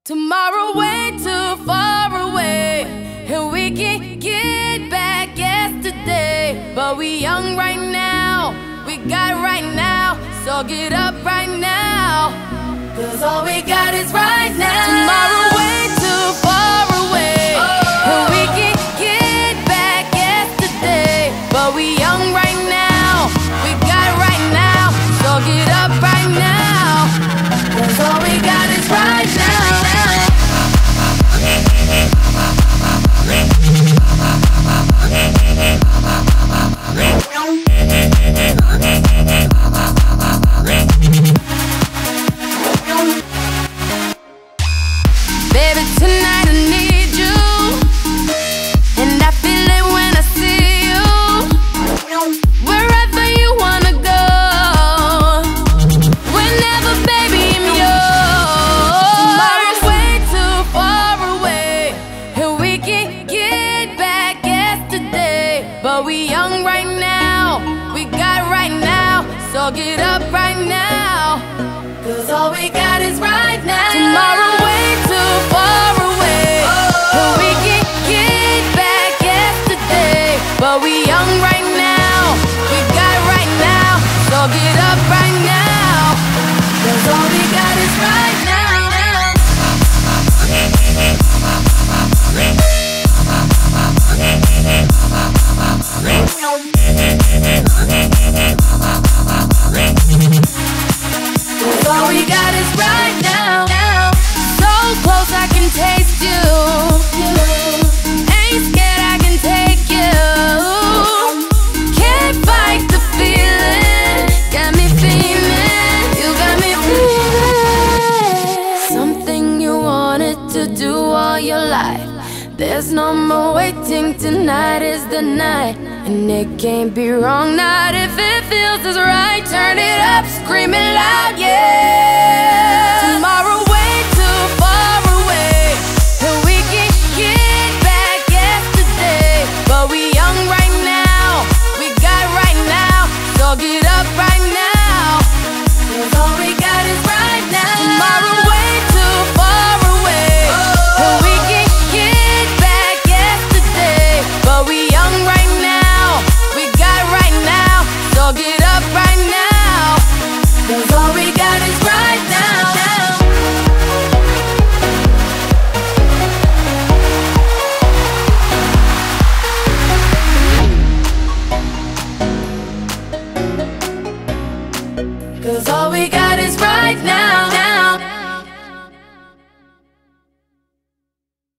Tomorrow way too far away, and we can't get back yesterday. But we young right now, we got right now, so get up right now, 'cause all we got is right now. Tomorrow way too far away, and we can't get back yesterday. But we young right now, we got right now, so get up right now, 'cause all we got is right now. Baby, tonight I need you, and I feel it when I see you. Wherever you wanna go, whenever, baby, I'm yours. Tomorrow's way too far away, and we can't get back yesterday. But we young right now, we got right now, so get up right now, 'cause all we got is right now. Tomorrow way too far away, and we can't get back yesterday. But we young right now, we got right now, so get up right now, 'cause all we got is right now. All we got is right now. So close I can taste you. Ain't scared, I can take you. Can't fight the feeling. Got me feeling. You got me feeling. Something you wanted to do all your life. There's no more waiting, tonight is the night. And it can't be wrong, not if it feels as right. Turn it up, scream it loud, yeah. Tomorrow